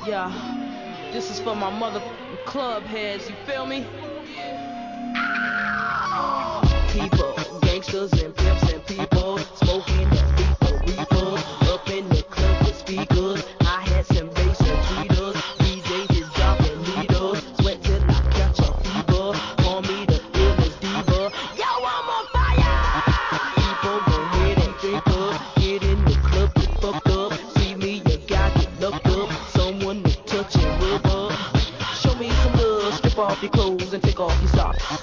Yeah, this is for my mother club heads, you feel me? People, gangsters and pimps and people smoking that reefer up in the club with speakers. I had some bass and tweeters. DJs is dropping needles. Sweat till I catch a fever. Call me the illest diva. Yo, I'm on fire. People go ahead and drink up. Get in the club, get fucked up. See me, you got get locked up. Someone to touch and rub up. Show me some love. Strip off your clothes and take off your socks.